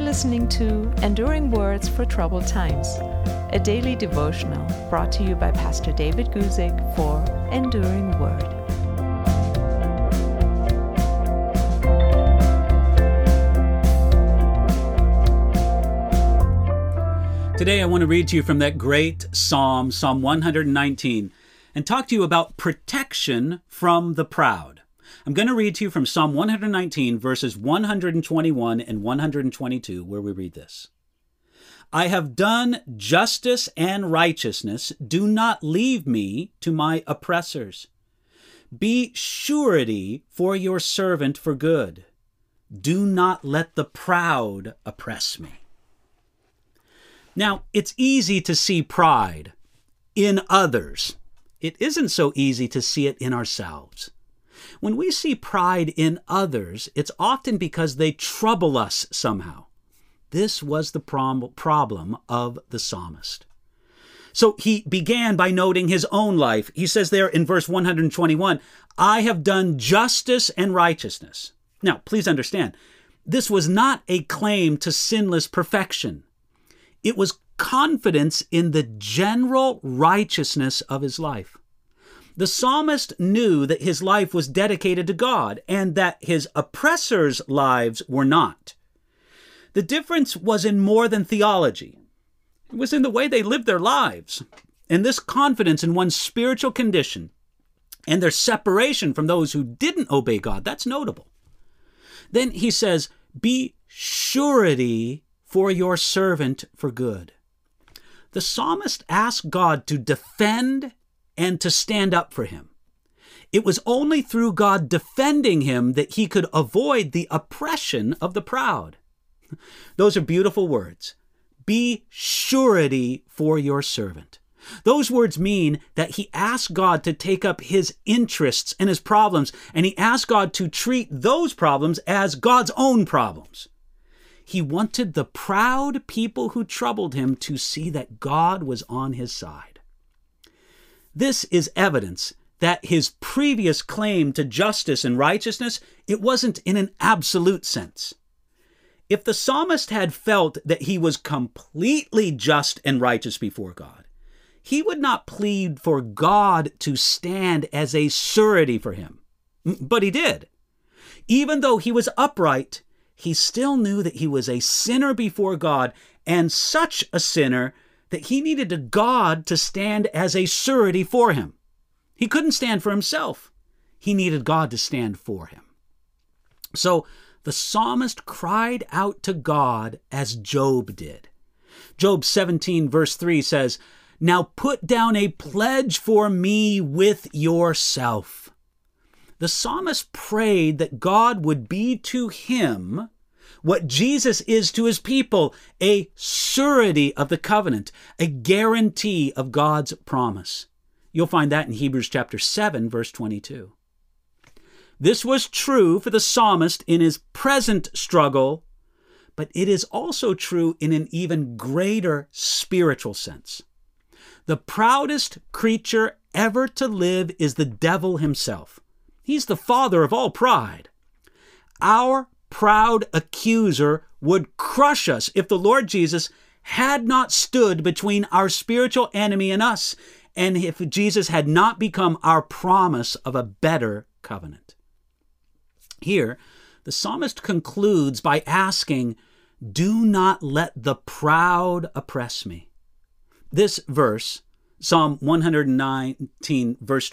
listening to Enduring Words for Troubled Times, a daily devotional brought to you by Pastor David Guzik for Enduring Word. Today I want to read to you from that great Psalm, Psalm 119, and talk to you about protection from the proud. I'm going to read to you from Psalm 119, verses 121 and 122, where we read this. I have done justice and righteousness. Do not leave me to my oppressors. Be surety for your servant for good. Do not let the proud oppress me. Now, it's easy to see pride in others. It isn't so easy to see it in ourselves. When we see pride in others, it's often because they trouble us somehow. This was the problem of the psalmist. So he began by noting his own life. He says there in verse 121, I have done justice and righteousness. Now, please understand, this was not a claim to sinless perfection. It was confidence in the general righteousness of his life. The psalmist knew that his life was dedicated to God and that his oppressors' lives were not. The difference was in more than theology. It was in the way they lived their lives. And this confidence in one's spiritual condition and their separation from those who didn't obey God, that's notable. Then he says, be surety for your servant for good. The psalmist asked God to defend and to stand up for him. It was only through God defending him that he could avoid the oppression of the proud. Those are beautiful words. Be surety for your servant. Those words mean that he asked God to take up his interests and his problems, and he asked God to treat those problems as God's own problems. He wanted the proud people who troubled him to see that God was on his side. This is evidence that his previous claim to justice and righteousness, it wasn't in an absolute sense. If the psalmist had felt that he was completely just and righteous before God, he would not plead for God to stand as a surety for him. But he did. Even though he was upright, he still knew that he was a sinner before God, and such a sinner that he needed a God to stand as a surety for him. He couldn't stand for himself. He needed God to stand for him. So the psalmist cried out to God as Job did. Job 17 verse 3 says, Now put down a pledge for me with yourself. The psalmist prayed that God would be to him what Jesus is to his people, a surety of the covenant, a guarantee of God's promise. You'll find that in Hebrews chapter 7, verse 22. This was true for the psalmist in his present struggle, but it is also true in an even greater spiritual sense. The proudest creature ever to live is the devil himself. He's the father of all pride. Our proud accuser would crush us if the Lord Jesus had not stood between our spiritual enemy and us, and if Jesus had not become our promise of a better covenant. Here, the psalmist concludes by asking, Do not let the proud oppress me. This verse, Psalm 119, verse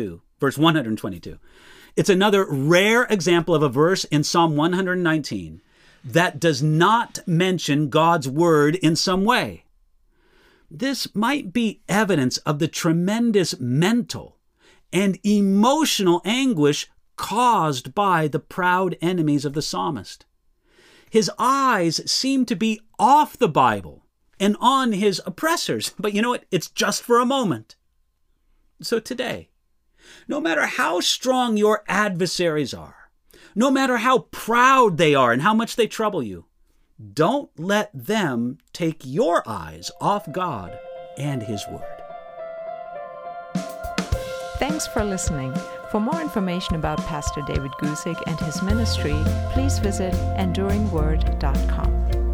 122, it's another rare example of a verse in Psalm 119 that does not mention God's word in some way. This might be evidence of the tremendous mental and emotional anguish caused by the proud enemies of the psalmist. His eyes seem to be off the Bible and on his oppressors, but you know what? It's just for a moment. So today, no matter how strong your adversaries are, no matter how proud they are and how much they trouble you, don't let them take your eyes off God and His Word. Thanks for listening. For more information about Pastor David Guzik and his ministry, please visit enduringword.com.